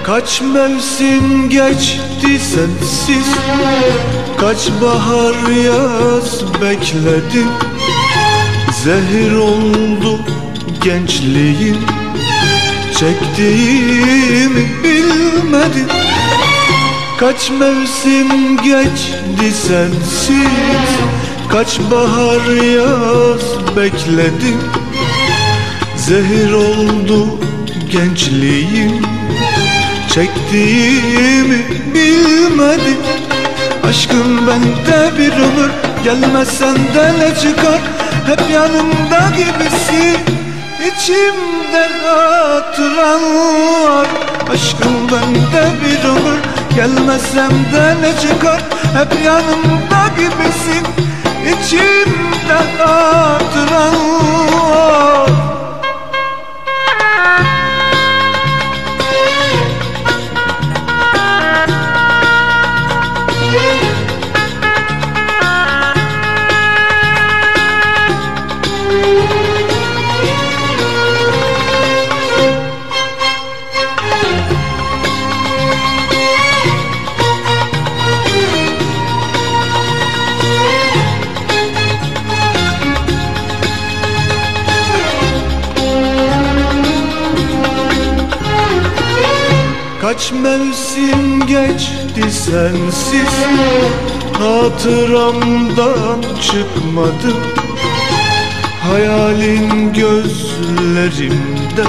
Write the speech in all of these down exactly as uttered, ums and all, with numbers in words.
Kaç mevsim geçti sensiz, kaç bahar yaz bekledim. Zehir oldu gençliğim, çektiğimi bilmedim. Kaç mevsim geçti sensiz, kaç bahar yaz bekledim. Zehir oldu gençliğim, çektiğimi bilmedim. Aşkım bende bir ömür, gelmezsen de ne çıkar? Hep yanımda gibisin, içimde hatıran var. Aşkım bende bir ömür, gelmezsem de ne çıkar? Hep yanımda gibisin, içimde hatıran var. Kaç mevsim geçti sensiz, hatıramdan çıkmadı. Hayalin gözlerimde,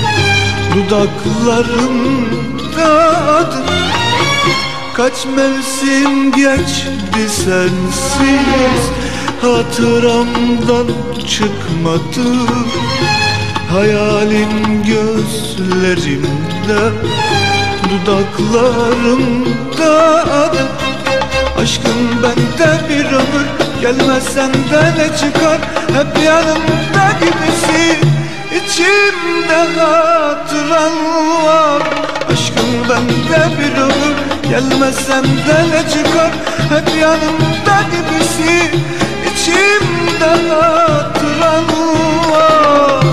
dudaklarımda adın. Kaç mevsim geçti sensiz, hatıramdan çıkmadı. Hayalin gözlerimde, dudaklarımda adın. Aşkım bende bir ömür, gelmezsen de ne çıkar? Hep yanımda gibisin, içimde hatıran var. Aşkım bende bir ömür, gelmezsen de ne çıkar? Hep yanımda gibisin, içimde hatıran var.